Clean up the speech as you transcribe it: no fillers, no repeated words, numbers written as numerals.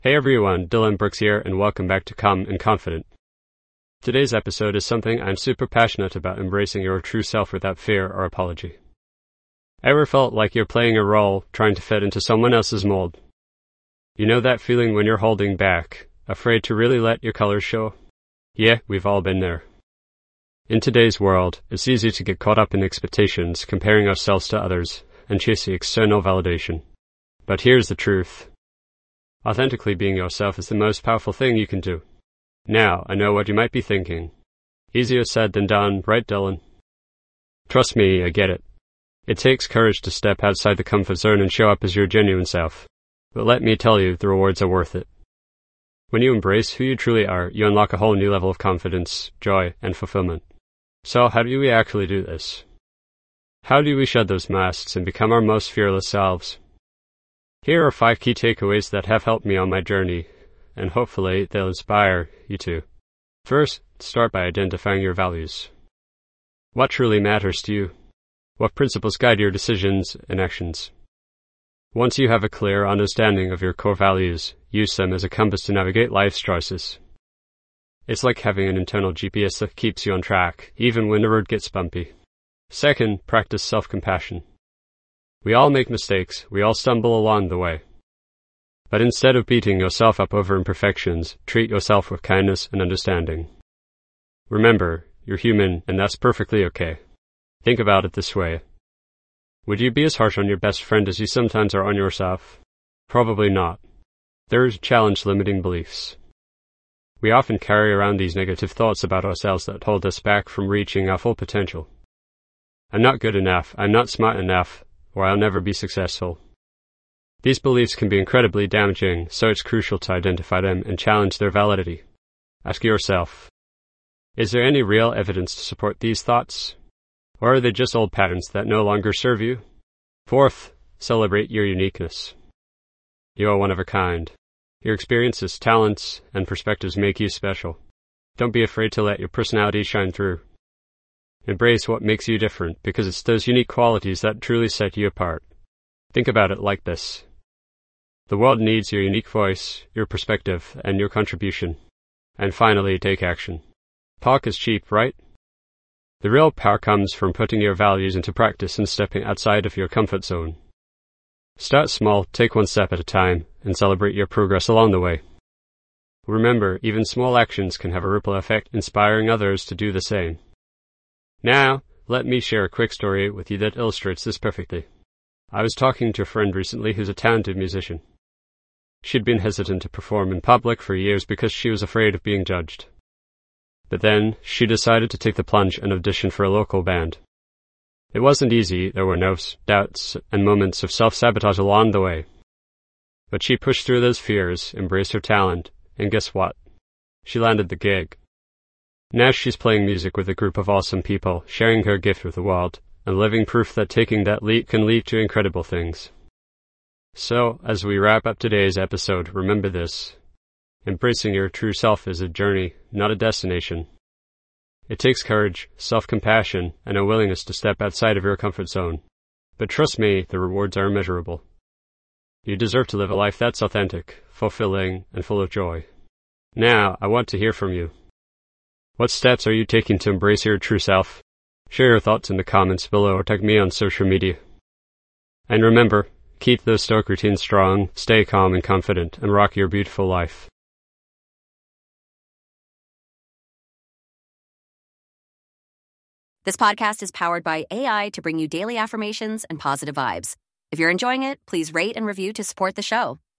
Hey everyone, Dylan Brooks here, and welcome back to Calm and Confident. Today's episode is something I'm super passionate about: embracing your true self without fear or apology. Ever felt like you're playing a role, trying to fit into someone else's mold? You know that feeling when you're holding back, afraid to really let your colors show? Yeah, we've all been there. In today's world, it's easy to get caught up in expectations, comparing ourselves to others, and chasing external validation. But here's the truth. Authentically being yourself is the most powerful thing you can do. Now, I know what you might be thinking. Easier said than done, right, Dylan? Trust me, I get it. It takes courage to step outside the comfort zone and show up as your genuine self. But let me tell you, the rewards are worth it. When you embrace who you truly are, you unlock a whole new level of confidence, joy, and fulfillment. So how do we actually do this? How do we shed those masks and become our most fearless selves? Here are 5 key takeaways that have helped me on my journey, and hopefully they'll inspire you too. First, start by identifying your values. What truly matters to you? What principles guide your decisions and actions? Once you have a clear understanding of your core values, use them as a compass to navigate life's choices. It's like having an internal GPS that keeps you on track, even when the road gets bumpy. Second, practice self-compassion. We all make mistakes, we all stumble along the way. But instead of beating yourself up over imperfections, treat yourself with kindness and understanding. Remember, you're human, and that's perfectly okay. Think about it this way. Would you be as harsh on your best friend as you sometimes are on yourself? Probably not. There's a challenge limiting beliefs. We often carry around these negative thoughts about ourselves that hold us back from reaching our full potential. I'm not good enough, I'm not smart enough, or I'll never be successful. These beliefs can be incredibly damaging, so it's crucial to identify them and challenge their validity. Ask yourself, is there any real evidence to support these thoughts? Or are they just old patterns that no longer serve you? Fourth, celebrate your uniqueness. You are one of a kind. Your experiences, talents, and perspectives make you special. Don't be afraid to let your personality shine through. Embrace what makes you different, because it's those unique qualities that truly set you apart. Think about it like this. The world needs your unique voice, your perspective, and your contribution. And finally, take action. Talk is cheap, right? The real power comes from putting your values into practice and stepping outside of your comfort zone. Start small, take one step at a time, and celebrate your progress along the way. Remember, even small actions can have a ripple effect, inspiring others to do the same. Now, let me share a quick story with you that illustrates this perfectly. I was talking to a friend recently who's a talented musician. She'd been hesitant to perform in public for years because she was afraid of being judged. But then, she decided to take the plunge and audition for a local band. It wasn't easy, there were nerves, doubts, and moments of self-sabotage along the way. But she pushed through those fears, embraced her talent, and guess what? She landed the gig. Now she's playing music with a group of awesome people, sharing her gift with the world, and living proof that taking that leap can lead to incredible things. So, as we wrap up today's episode, remember this. Embracing your true self is a journey, not a destination. It takes courage, self-compassion, and a willingness to step outside of your comfort zone. But trust me, the rewards are immeasurable. You deserve to live a life that's authentic, fulfilling, and full of joy. Now, I want to hear from you. What steps are you taking to embrace your true self? Share your thoughts in the comments below or tag me on social media. And remember, keep those stoic routines strong, stay calm and confident, and rock your beautiful life. This podcast is powered by AI to bring you daily affirmations and positive vibes. If you're enjoying it, please rate and review to support the show.